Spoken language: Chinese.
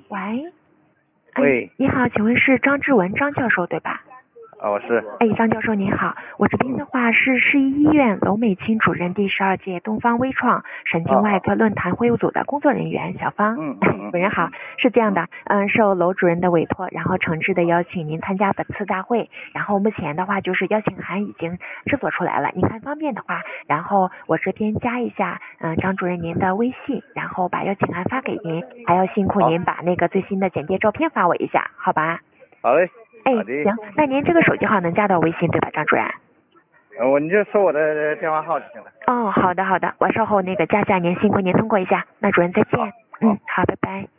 喂， 喂， 你好，请问是张志文张教授对吧？ 我是。 张教授您好，我这边的话是市医医院娄美清主任第12届东方微创神经外科论坛会务组的工作人员小芳。本人好，是这样的，受娄主任的委托，然后诚挚的邀请您参加本次大会，然后目前的话就是邀请函已经制作出来了，您看方便的话，然后我这边加一下张主任您的微信，然后把邀请函发给您，还要辛苦您把那个最新的简介照片发我一下，好吧？ 好嘞。 行，那您这个手机号能加到微信对吧，张主任？ 你就说我的电话号就行了。 好的，我稍后那个加下您，辛苦您通过一下。那主任再见。好，拜拜。